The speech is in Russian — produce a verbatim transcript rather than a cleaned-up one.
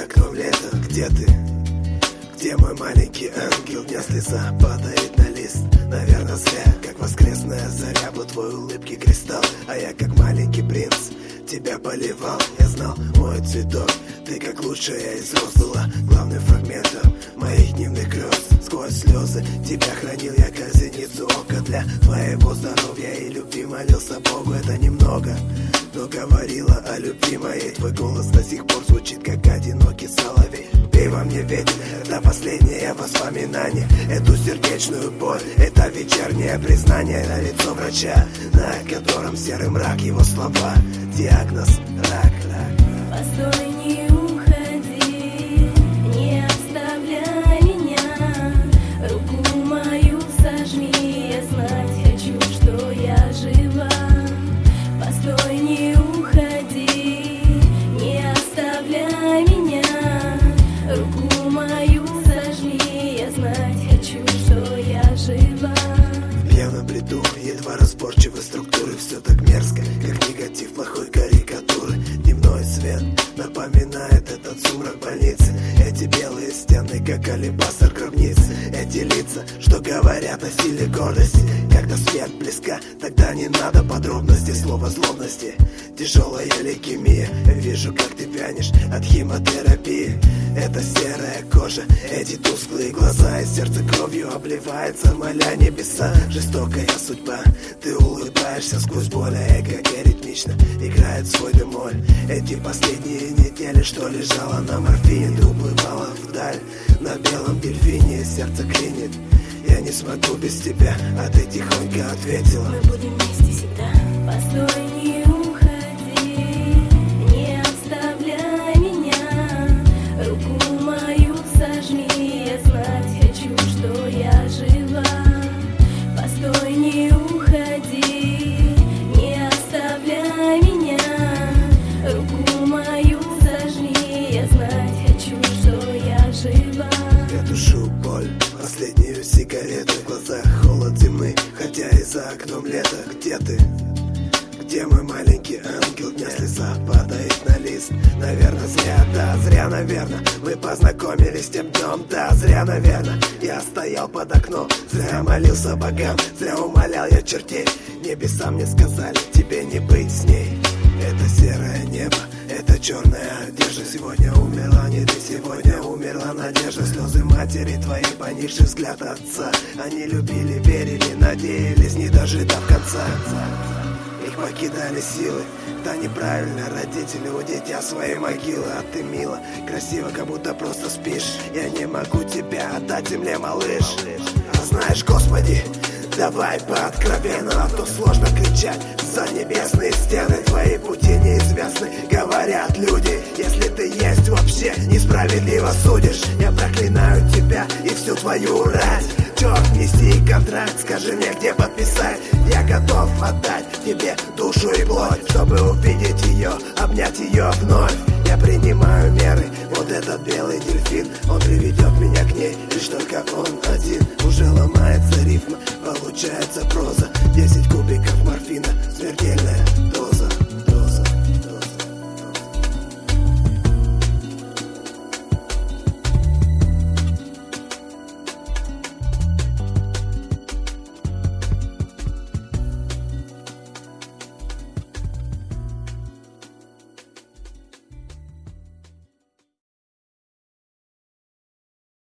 окном лета. Где ты? Где мой маленький ангел? Дня слеза падает на лист. Наверное, зря, как воскресная заря, был твой улыбки кристалл. А я, как маленький принц, тебя поливал. Я знал, мой цветок, ты как лучшая из роз была главным фрагментом моих дневных грез. Сквозь слезы тебя хранил я, как зеницу ока. Для твоего здоровья и любви молился Богу. Это немного, но говорила о любви моей. Твой голос до сих пор звучит, как одинокий соловей. Пей во мне ветер, это последнее воспоминание. Эту сердечную боль, это вечернее признание на лицо врача, на котором серый мрак, его слова. Диагноз рак, рак. Постой, не уходи, не оставляй меня. Руку мою сожми, я знать хочу, что я жива. Постой, не уходи, не оставляй меня. Руку мою сожми, я знать хочу, что я жива. Я на бреду, едва разборчивы структуры. Все так мерзко, как негатив плохой карикатуры. Дневной свет напоминает этот сумрак больницы. Эти белые стены, как алебастр гробницы. Эти лица, что говорят о силе гордости. Когда смерть близка, тогда не надо подробностей. Слово злобности, тяжелая лейкемия. Вижу, как ты вянешь от химиотерапии. Это серая кожа, эти тусклые глаза. И сердце кровью обливается, моля небеса. Жестокая судьба, ты улыбаешься сквозь боль. А эго ритмично играет свой бемоль. Эти последние недели, что лежала на морфине, ты уплывала вдаль на белом дельфине. Сердце клинит, я не смогу без тебя, а ты тихонько ответила: мы будем вместе всегда. Постой, не уходи, не оставляй меня. Руку мою сожми, я знать хочу, что я жива. Постой, не уходи, не оставляй меня. Руку мою сожми, я знать хочу, что я жива. Я тушу боль, последнюю сигарету. В глазах холод зимы, хотя и за окном лето. Где ты? Где мой маленький ангел? Дня слеза падает на лист. Наверное, зря, да, зря, наверное мы познакомились тем днем. Да, зря, наверное я стоял под окном. Зря молился богам, зря умолял я чертей. Небеса мне сказали, тебе не быть с ней. Это серое небо, это черная одежда. Сегодня умерла не ты, сегодня умерла надежда. Слезы матери твоей, поникший взгляд отца. Они любили, верили, надеялись, не дожидав конца. Их покидали силы, да неправильно. Родители у дитя своей могилы. А ты мило, красиво, как будто просто спишь. Я не могу тебя отдать земле, малыш. А знаешь, Господи, давай по-откровенному, а то сложно кричать за небесные стены. Твои пути неизвестны, говорят люди. Если ты есть вообще, несправедливо судишь. Я проклинаю тебя и всю твою рать. Черт, неси контракт, скажи мне, где подписать. Я готов отдать тебе душу и плоть, чтобы увидеть ее, обнять ее вновь. Я принимаю меры, вот этот белый дельфин, он приведет меня к ней, лишь только он один. Уже ломается рифма, получается проза. Десять кубиков морфина, смертельная